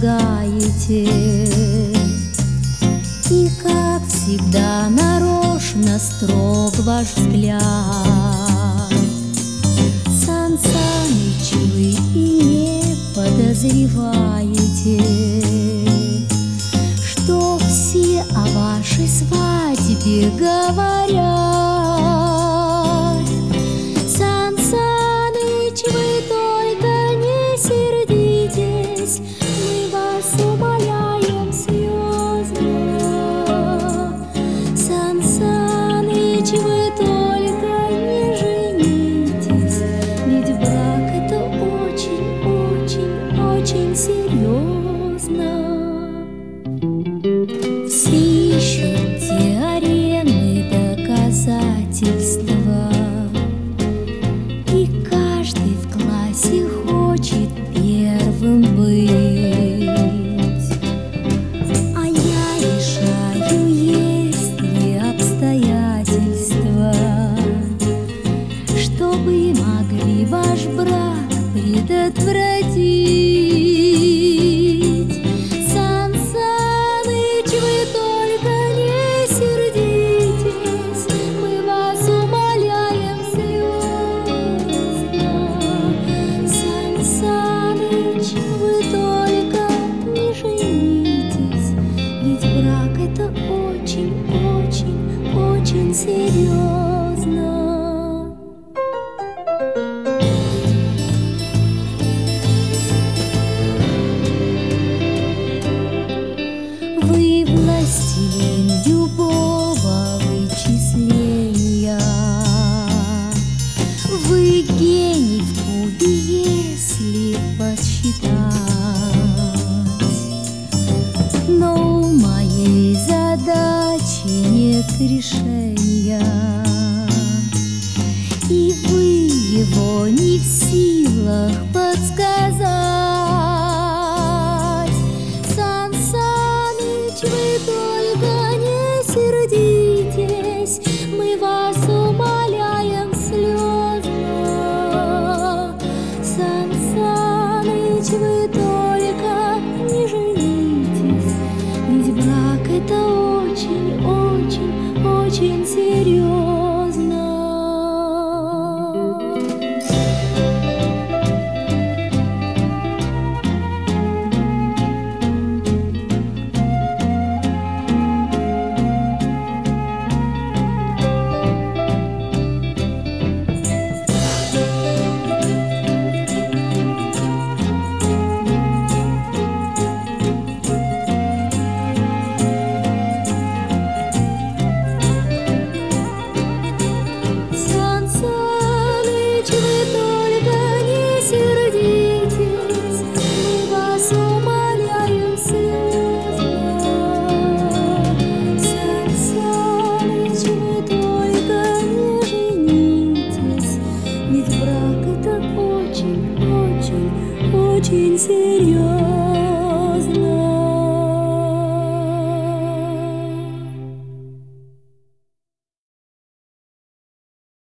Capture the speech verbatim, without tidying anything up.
шагаете. И, как всегда, нарочно строг ваш взгляд. Сан Саныч, вы и не подозреваете, что все о вашей свадьбе говорят. Сан Саныч, вы только не сердитесь, мы вас умоляем слезно. Сан Саныч, вы только не женитесь, ведь брак — это очень, очень, очень серьезно. Все ищут теоремы, доказательства, и каждый в классе хочет первым быть. А я решаю, если обстоятельства, чтобы могли ваш брак предотвратить. Сан Саныч, вы только не сердитесь, мы вас умоляем слезно. Сан Саныч, вы только не женитесь, ведь брак — это очень, очень, очень серьезно. Вы властелин любого вычисления, вы гений в кубе, если посчитать. Но у моей задачи нет решения, и вы его не в силах подсказать. Сан Саныч, вы только не сердитесь, мы вас умоляем слезно. Сан Саныч, вы только не женитесь, ведь брак — это очень, очень, очень серьезно. Сан Саныч, вы только не сердитесь, мы вас умоляем слезно. Сан Саныч, вы только не женитесь, ведь брак — это очень, очень, очень серьезно.